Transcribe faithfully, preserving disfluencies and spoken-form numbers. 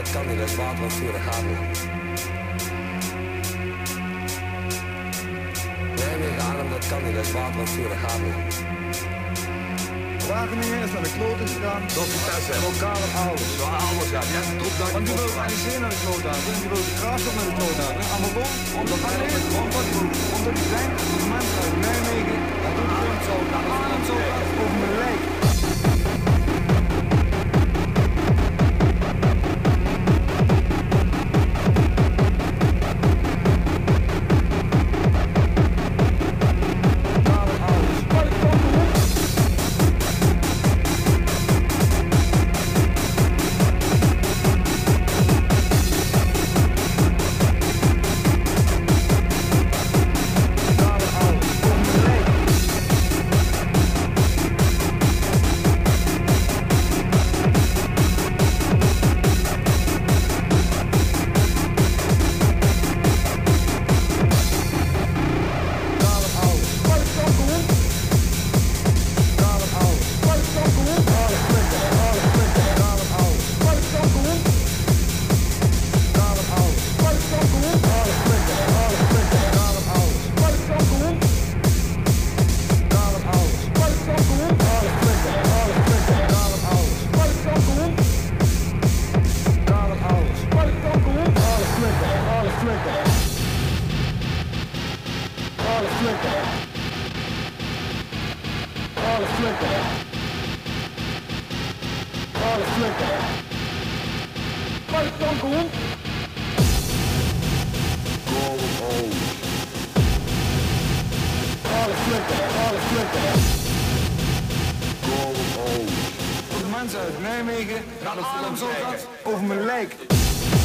dat kan niet, dat is water en vuur, dat gaat niet. Nijmegen, Arnhem, dat kan niet, dat is water en vuur, dat gaat niet. Wageningen is naar de kloten gegaan. Dat is Vitesse. Lokale ouders. Ja, alles ja. Ja, drop daar. Want die wil N E C naar de kloten halen. En die wil de Graafschap naar de kloten halen. Allemaal bom. Omdat alleen, omdat, omdat die denkt dat de mensen uit Nijmegen, dat doet gewoon zo, naar Arnhem zo gaat, over mijn lijk. Voor de mensen uit Nijmegen, naar Arnhem zo gaat, over mijn lijk.